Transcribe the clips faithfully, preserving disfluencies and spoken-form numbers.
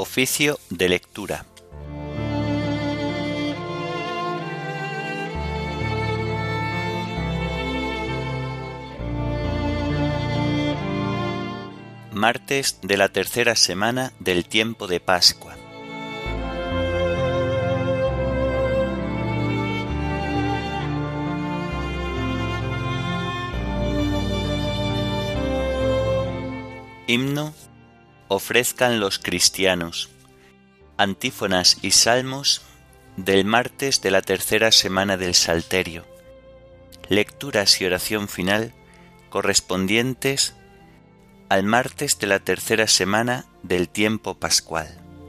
Oficio de lectura. Martes de la tercera semana del tiempo de Pascua. Himno. Ofrezcan los cristianos. Antífonas y salmos del martes de la tercera semana del Salterio. Lecturas y oración final correspondientes al martes de la tercera semana del tiempo pascual.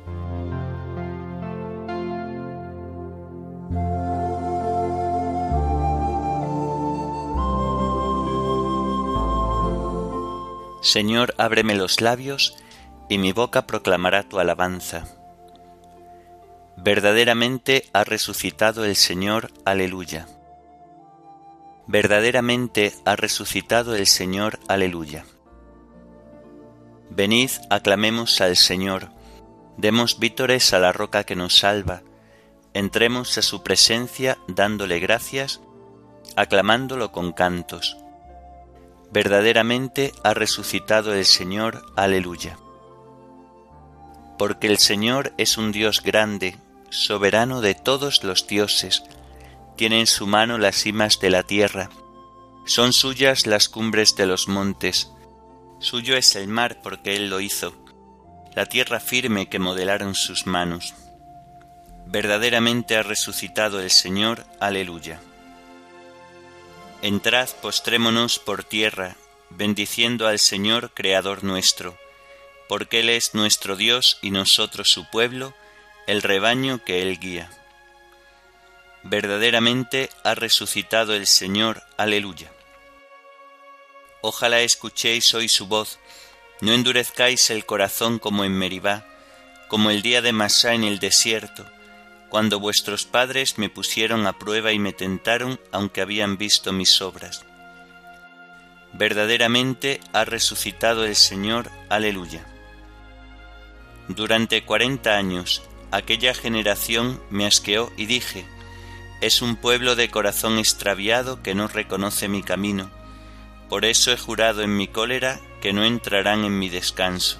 Señor, ábreme los labios, y mi boca proclamará tu alabanza. Verdaderamente ha resucitado el Señor, aleluya. Verdaderamente ha resucitado el Señor, aleluya. Venid, aclamemos al Señor, demos vítores a la roca que nos salva, entremos a su presencia dándole gracias, aclamándolo con cantos. Verdaderamente ha resucitado el Señor, aleluya. Porque el Señor es un Dios grande, soberano de todos los dioses, tiene en su mano las cimas de la tierra, son suyas las cumbres de los montes, suyo es el mar porque Él lo hizo, la tierra firme que modelaron sus manos. Verdaderamente ha resucitado el Señor, aleluya. Entrad, postrémonos por tierra, bendiciendo al Señor, Creador nuestro, porque Él es nuestro Dios y nosotros su pueblo, el rebaño que Él guía. Verdaderamente ha resucitado el Señor, aleluya. Ojalá escuchéis hoy su voz, no endurezcáis el corazón como en Meribá, como el día de Masá en el desierto, cuando vuestros padres me pusieron a prueba y me tentaron, aunque habían visto mis obras. Verdaderamente ha resucitado el Señor, aleluya. Durante cuarenta años, aquella generación me asqueó y dije, es un pueblo de corazón extraviado que no reconoce mi camino. Por eso he jurado en mi cólera que no entrarán en mi descanso.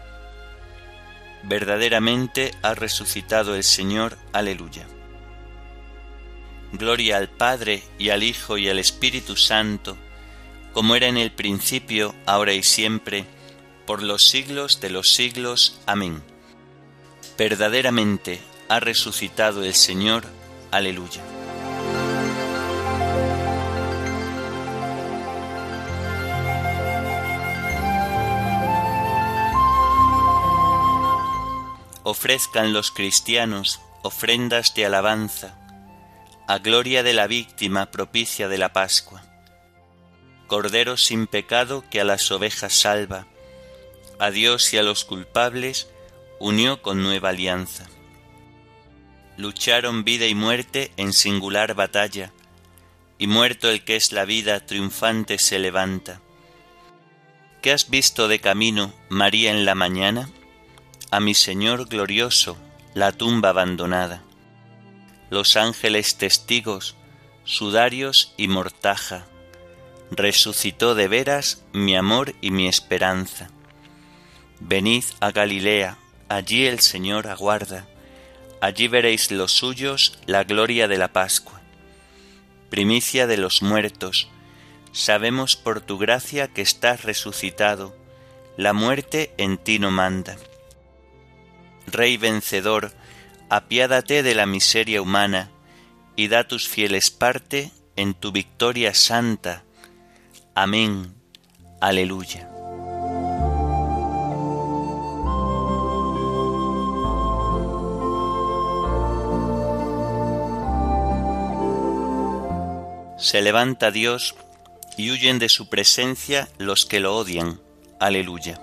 Verdaderamente ha resucitado el Señor, aleluya. Gloria al Padre, y al Hijo, y al Espíritu Santo, como era en el principio, ahora y siempre, por los siglos de los siglos. Amén. Verdaderamente ha resucitado el Señor, aleluya. Ofrezcan los cristianos ofrendas de alabanza, a gloria de la víctima propicia de la Pascua. Cordero sin pecado que a las ovejas salva, a Dios y a los culpables unió con nueva alianza. Lucharon vida y muerte en singular batalla, y muerto el que es la vida triunfante se levanta. ¿Qué has visto de camino, María, en la mañana? A mi Señor glorioso, la tumba abandonada. Los ángeles testigos, sudarios y mortaja, resucitó de veras mi amor y mi esperanza. Venid a Galilea, allí el Señor aguarda, allí veréis los suyos la gloria de la Pascua. Primicia de los muertos, sabemos por tu gracia que estás resucitado, la muerte en ti no manda. Rey vencedor, apiádate de la miseria humana, y da a tus fieles parte en tu victoria santa. Amén. Aleluya. Se levanta Dios, y huyen de su presencia los que lo odian. Aleluya.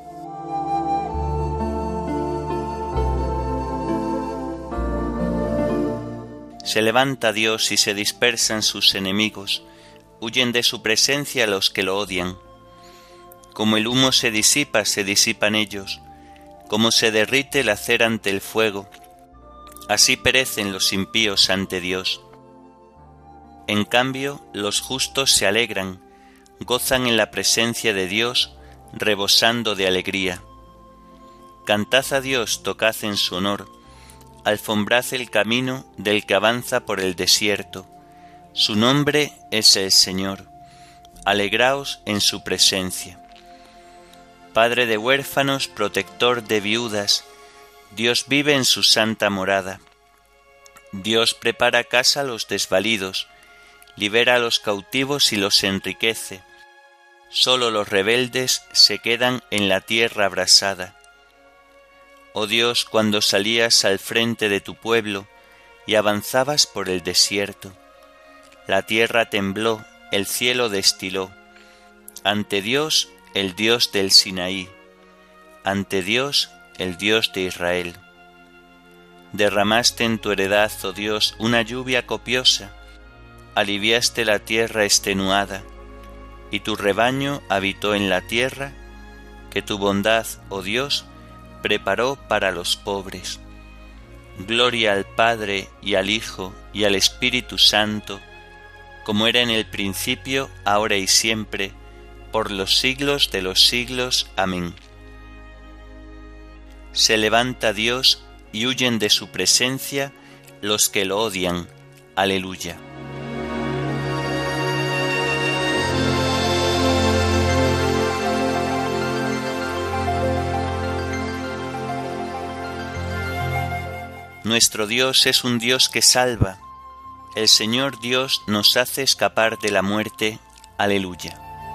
Se levanta Dios y se dispersan sus enemigos, huyen de su presencia los que lo odian. Como el humo se disipa, se disipan ellos, Como se derrite la cera ante el fuego, así perecen los impíos ante Dios. En cambio, los justos se alegran, gozan en la presencia de Dios, rebosando de alegría. Cantad a Dios, tocad en su honor, alfombrad el camino del que avanza por el desierto. Su nombre es el Señor. Alegraos en su presencia. Padre de huérfanos, protector de viudas, Dios vive en su santa morada. Dios prepara casa a los desvalidos, libera a los cautivos y los enriquece. Solo los rebeldes se quedan en la tierra abrasada. Oh Dios, cuando salías al frente de tu pueblo y avanzabas por el desierto, la tierra tembló, el cielo destiló. Ante Dios, el Dios del Sinaí, ante Dios, el Dios de Israel. Derramaste en tu heredad, oh Dios, una lluvia copiosa, aliviaste la tierra extenuada, y tu rebaño habitó en la tierra, que tu bondad, oh Dios, preparó para los pobres. Gloria al Padre y al Hijo y al Espíritu Santo, como era en el principio, ahora y siempre, por los siglos de los siglos. Amén. Se levanta Dios y huyen de su presencia los que lo odian. Aleluya. Nuestro Dios es un Dios que salva. El Señor Dios nos hace escapar de la muerte. Aleluya.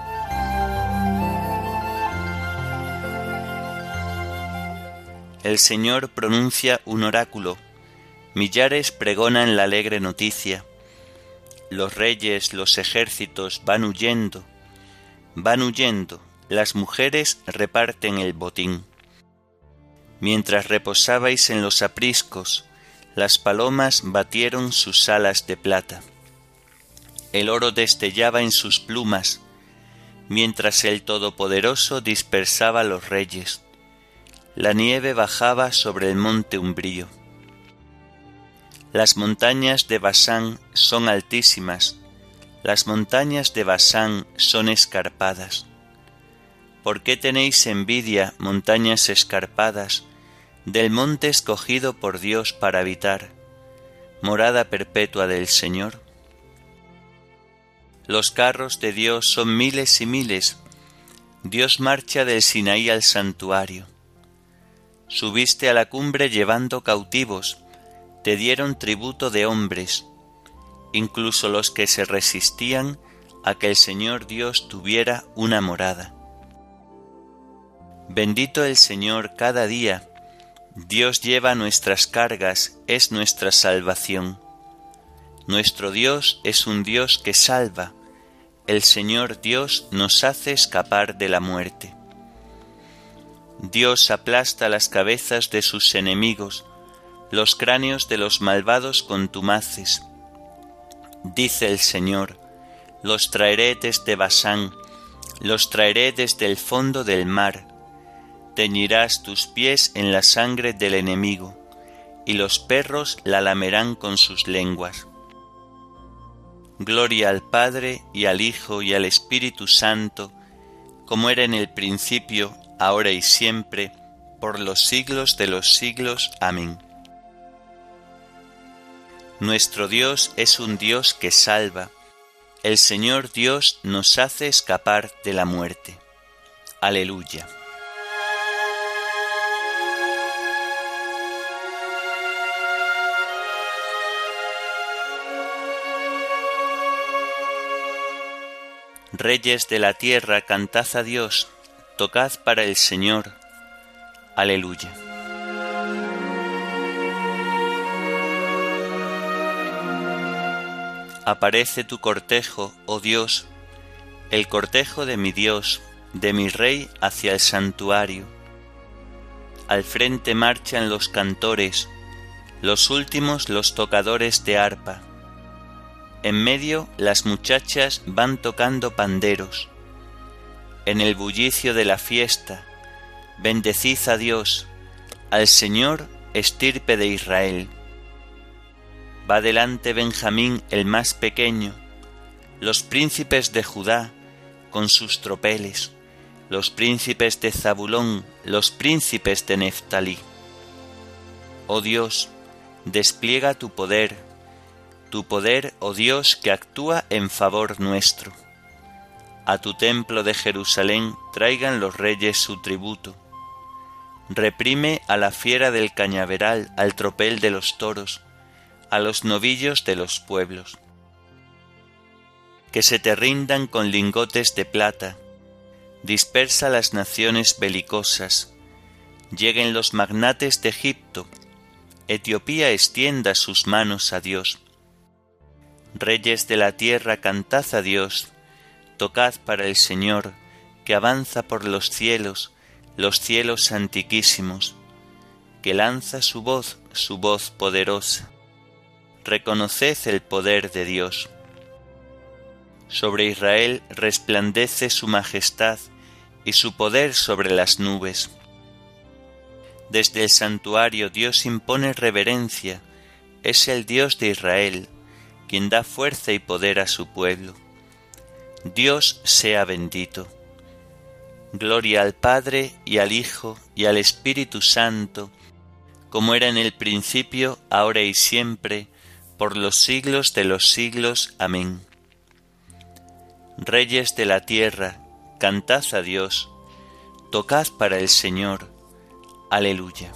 El Señor pronuncia un oráculo. Millares pregonan la alegre noticia. Los reyes, los ejércitos van huyendo. Van huyendo. Las mujeres reparten el botín. Mientras reposabais en los apriscos, las palomas batieron sus alas de plata. El oro destellaba en sus plumas, mientras el Todopoderoso dispersaba los reyes. La nieve bajaba sobre el monte umbrío. Las montañas de Basán son altísimas, las montañas de Basán son escarpadas. ¿Por qué tenéis envidia, montañas escarpadas, del monte escogido por Dios para habitar, morada perpetua del Señor? Los carros de Dios son miles y miles. Dios marcha del Sinaí al santuario. Subiste a la cumbre llevando cautivos, te dieron tributo de hombres, incluso los que se resistían a que el Señor Dios tuviera una morada. Bendito el Señor cada día. Dios lleva nuestras cargas, es nuestra salvación. Nuestro Dios es un Dios que salva. El Señor Dios nos hace escapar de la muerte. Dios aplasta las cabezas de sus enemigos, los cráneos de los malvados contumaces. Dice el Señor: los traeré desde Basán, los traeré desde el fondo del mar. Teñirás tus pies en la sangre del enemigo, y los perros la lamerán con sus lenguas. Gloria al Padre, y al Hijo, y al Espíritu Santo, como era en el principio, ahora y siempre, por los siglos de los siglos. Amén. Nuestro Dios es un Dios que salva. El Señor Dios nos hace escapar de la muerte. Aleluya. Reyes de la tierra, cantad a Dios, tocad para el Señor. Aleluya. Aparece tu cortejo, oh Dios, el cortejo de mi Dios, de mi Rey hacia el santuario. Al frente marchan los cantores, los últimos los tocadores de arpa. En medio las muchachas van tocando panderos. En el bullicio de la fiesta, bendecid a Dios, Al Señor, estirpe de Israel. Va delante Benjamín el más pequeño, los príncipes de Judá con sus tropeles, los príncipes de Zabulón, los príncipes de Neftalí. Oh Dios, despliega tu poder, tu poder, oh Dios, que actúa en favor nuestro. A tu templo de Jerusalén traigan los reyes su tributo. Reprime a la fiera del cañaveral, al tropel de los toros, a los novillos de los pueblos. Que se te rindan con lingotes de plata, dispersa las naciones belicosas, lleguen los magnates de Egipto, Etiopía extienda sus manos a Dios. Reyes de la tierra, cantad a Dios, tocad para el Señor, que avanza por los cielos, los cielos antiquísimos, que lanza su voz, su voz poderosa. Reconoced el poder de Dios. Sobre Israel resplandece su majestad y su poder sobre las nubes. Desde el santuario Dios impone reverencia, es el Dios de Israel, quien da fuerza y poder a su pueblo. Dios sea bendito. Gloria al Padre y al Hijo y al Espíritu Santo, como era en el principio, ahora y siempre, por los siglos de los siglos. Amén. Reyes de la tierra, cantad a Dios, tocad para el Señor. Aleluya.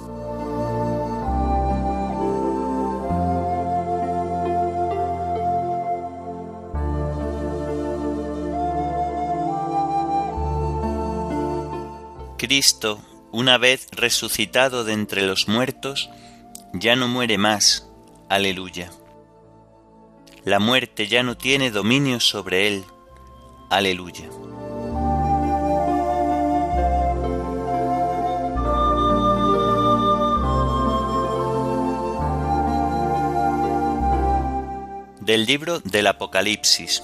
Cristo, una vez resucitado de entre los muertos, ya no muere más. Aleluya. La muerte ya no tiene dominio sobre él. Aleluya. Del libro del Apocalipsis.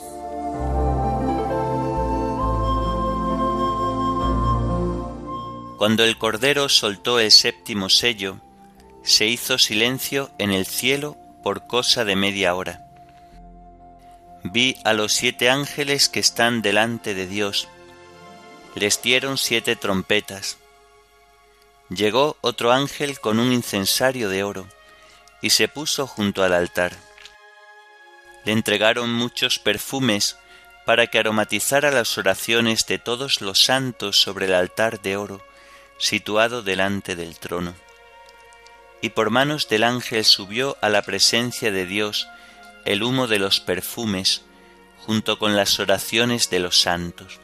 Cuando el Cordero soltó el séptimo sello, se hizo silencio en el cielo por cosa de media hora. Vi a los siete ángeles que están delante de Dios. Les dieron siete trompetas. Llegó otro ángel con un incensario de oro y se puso junto al altar. Le entregaron muchos perfumes para que aromatizara las oraciones de todos los santos sobre el altar de oro situado delante del trono. Y por manos del ángel subió a la presencia de Dios el humo de los perfumes, junto con las oraciones de los santos.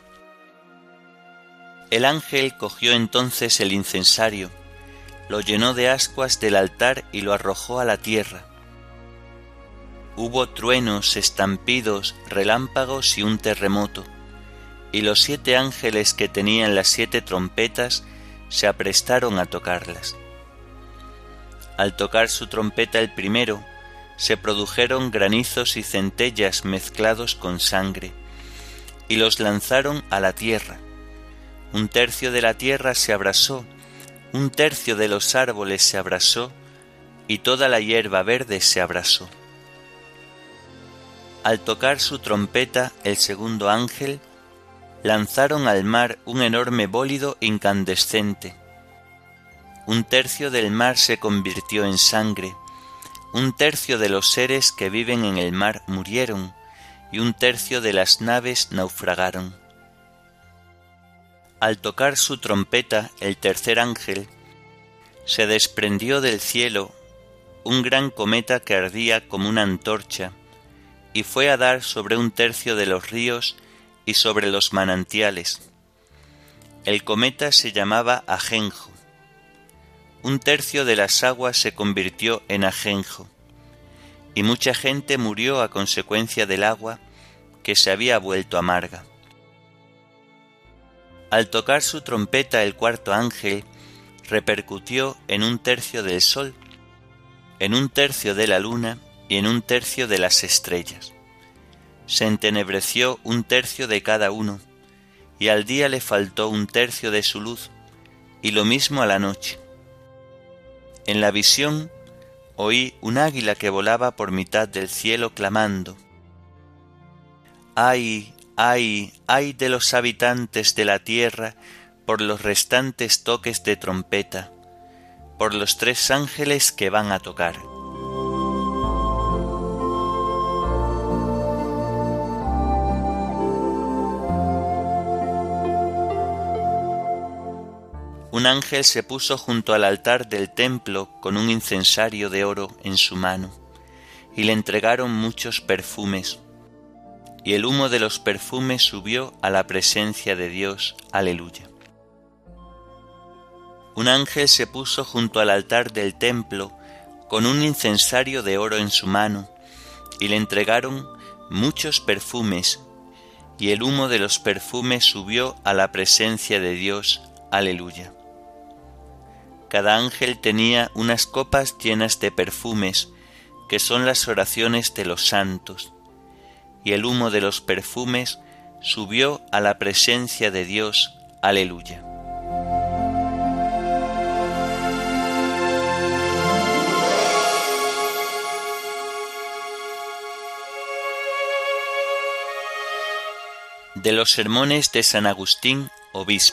El ángel cogió entonces el incensario, lo llenó de ascuas del altar y lo arrojó a la tierra. Hubo truenos, estampidos, relámpagos y un terremoto, y los siete ángeles que tenían las siete trompetas se aprestaron a tocarlas. Al tocar su trompeta el primero, se produjeron granizos y centellas mezclados con sangre, y los lanzaron a la tierra. Un tercio de la tierra se abrasó, un tercio de los árboles se abrasó, y toda la hierba verde se abrasó. Al tocar su trompeta el segundo ángel, lanzaron al mar un enorme bólido incandescente. Un tercio del mar se convirtió en sangre, un tercio de los seres que viven en el mar murieron, y un tercio de las naves naufragaron. Al tocar su trompeta el tercer ángel, se desprendió del cielo un gran cometa que ardía como una antorcha, y fue a dar sobre un tercio de los ríos y sobre los manantiales. El cometa se llamaba Ajenjo. Un tercio de las aguas se convirtió en ajenjo, y mucha gente murió a consecuencia del agua que se había vuelto amarga. Al tocar su trompeta el cuarto ángel, repercutió en un tercio del sol, en un tercio de la luna y en un tercio de las estrellas. Se entenebreció un tercio de cada uno, y al día le faltó un tercio de su luz, y lo mismo a la noche. En la visión oí un águila que volaba por mitad del cielo clamando: ¡ay, ay, ay de los habitantes de la tierra por los restantes toques de trompeta, por los tres ángeles que van a tocar! Un ángel se puso junto al altar del templo con un incensario de oro en su mano, y le entregaron muchos perfumes, y el humo de los perfumes subió a la presencia de Dios. Aleluya. Un ángel se puso junto al altar del templo con un incensario de oro en su mano, y le entregaron muchos perfumes, y el humo de los perfumes subió a la presencia de Dios. Aleluya. Cada ángel tenía unas copas llenas de perfumes, que son las oraciones de los santos, y el humo de los perfumes subió a la presencia de Dios. Aleluya. De los sermones de San Agustín, obispo.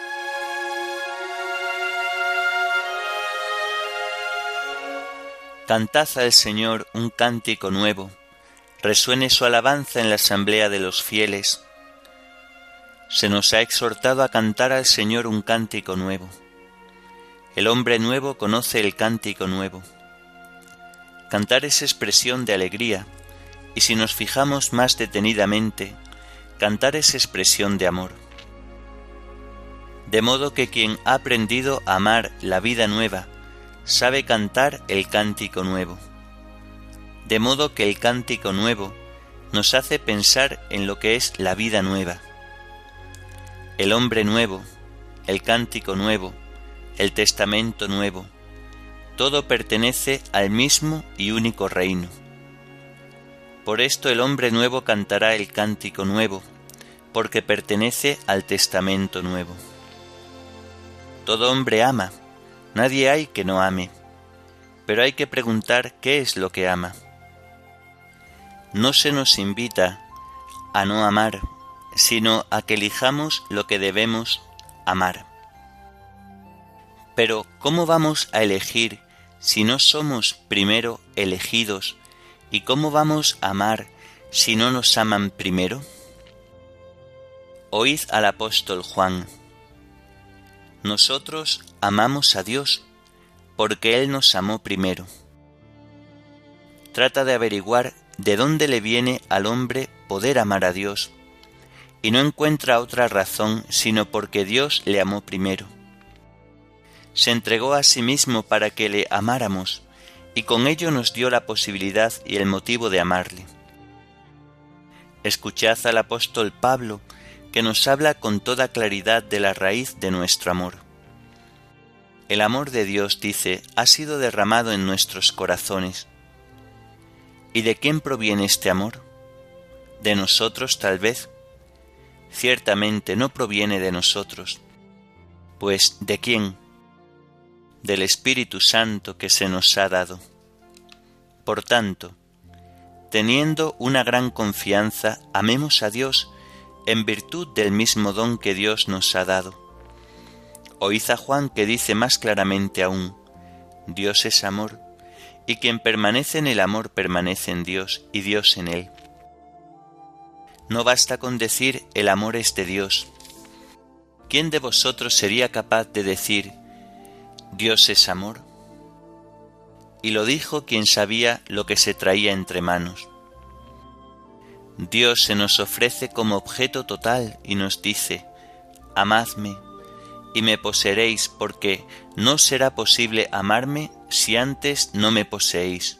Cantad al Señor un cántico nuevo, resuene su alabanza en la asamblea de los fieles. Se nos ha exhortado a cantar al Señor un cántico nuevo. El hombre nuevo conoce el cántico nuevo. Cantar es expresión de alegría, y si nos fijamos más detenidamente, cantar es expresión de amor. De modo que quien ha aprendido a amar la vida nueva, sabe cantar el cántico nuevo. De modo que el cántico nuevo nos hace pensar en lo que es la vida nueva. El hombre nuevo, el cántico nuevo, el testamento nuevo, todo pertenece al mismo y único reino. Por esto el hombre nuevo cantará el cántico nuevo, porque pertenece al testamento nuevo. Todo hombre ama, nadie hay que no ame, pero hay que preguntar qué es lo que ama. No se nos invita a no amar, sino a que elijamos lo que debemos amar. Pero, ¿cómo vamos a elegir si no somos primero elegidos? ¿Y cómo vamos a amar si no nos aman primero? Oíd al apóstol Juan. Nosotros amamos a Dios porque Él nos amó primero. Trata de averiguar de dónde le viene al hombre poder amar a Dios, y no encuentra otra razón sino porque Dios le amó primero. Se entregó a sí mismo para que le amáramos, y con ello nos dio la posibilidad y el motivo de amarle. Escuchad al apóstol Pablo, que nos habla con toda claridad de la raíz de nuestro amor. El amor de Dios, dice, ha sido derramado en nuestros corazones. ¿Y de quién proviene este amor? ¿De nosotros tal vez? Ciertamente no proviene de nosotros. Pues, ¿de quién? Del Espíritu Santo que se nos ha dado. Por tanto, teniendo una gran confianza, amemos a Dios en virtud del mismo don que Dios nos ha dado. Oíd a Juan que dice más claramente aún: Dios es amor, y quien permanece en el amor permanece en Dios, y Dios en él. No basta con decir el amor es de Dios. ¿Quién de vosotros sería capaz de decir Dios es amor? Y lo dijo quien sabía lo que se traía entre manos. Dios se nos ofrece como objeto total y nos dice: amadme, y me poseeréis, porque no será posible amarme si antes no me poseéis.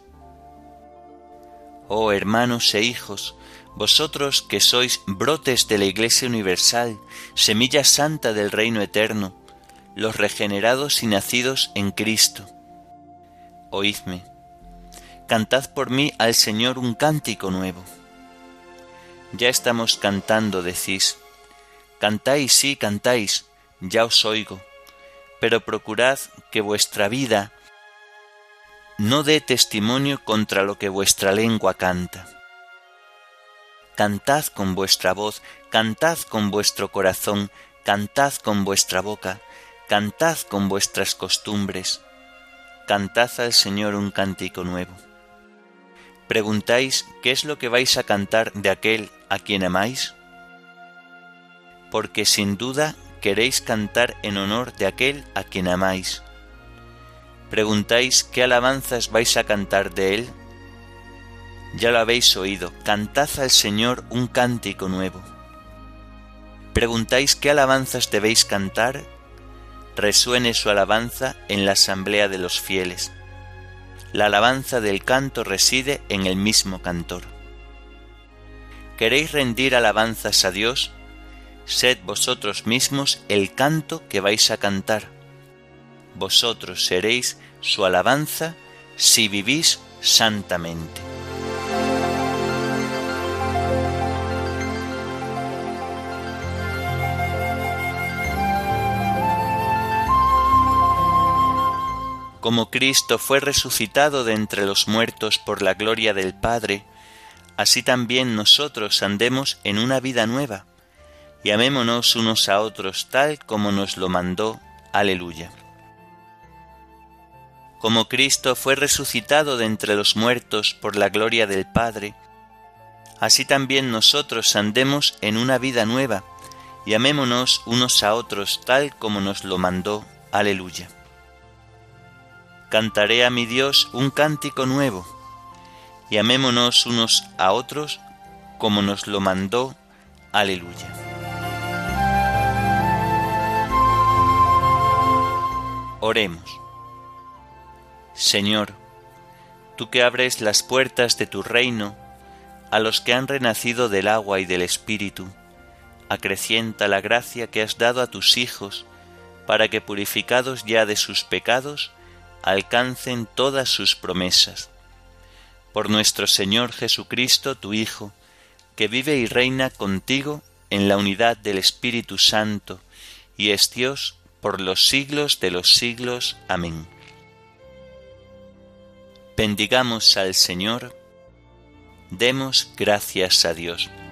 Oh hermanos e hijos, vosotros que sois brotes de la Iglesia universal, semilla santa del reino eterno, los regenerados y nacidos en Cristo, oídme, cantad por mí al Señor un cántico nuevo. Ya estamos cantando, decís. Cantáis, sí, cantáis, ya os oigo, pero procurad que vuestra vida no dé testimonio contra lo que vuestra lengua canta. Cantad con vuestra voz, cantad con vuestro corazón, cantad con vuestra boca, cantad con vuestras costumbres, cantad al Señor un cántico nuevo. ¿Preguntáis qué es lo que vais a cantar de aquel a quien amáis? Porque sin duda queréis cantar en honor de aquel a quien amáis. ¿Preguntáis qué alabanzas vais a cantar de él? Ya lo habéis oído, cantad al Señor un cántico nuevo. ¿Preguntáis qué alabanzas debéis cantar? Resuene su alabanza en la asamblea de los fieles. La alabanza del canto reside en el mismo cantor. ¿Queréis rendir alabanzas a Dios? Sed vosotros mismos el canto que vais a cantar. Vosotros seréis su alabanza si vivís santamente. Como Cristo fue resucitado de entre los muertos por la gloria del Padre, así también nosotros andemos en una vida nueva, y amémonos unos a otros tal como nos lo mandó. Aleluya. Como Cristo fue resucitado de entre los muertos por la gloria del Padre, así también nosotros andemos en una vida nueva, y amémonos unos a otros tal como nos lo mandó. Aleluya. Cantaré a mi Dios un cántico nuevo, y amémonos unos a otros como nos lo mandó. Aleluya. Oremos. Señor, tú que abres las puertas de tu reino a los que han renacido del agua y del Espíritu, acrecienta la gracia que has dado a tus hijos, para que, purificados ya de sus pecados, alcancen todas sus promesas. Por nuestro Señor Jesucristo, tu Hijo, que vive y reina contigo en la unidad del Espíritu Santo, y es Dios por los siglos de los siglos. Amén. Bendigamos al Señor, demos gracias a Dios.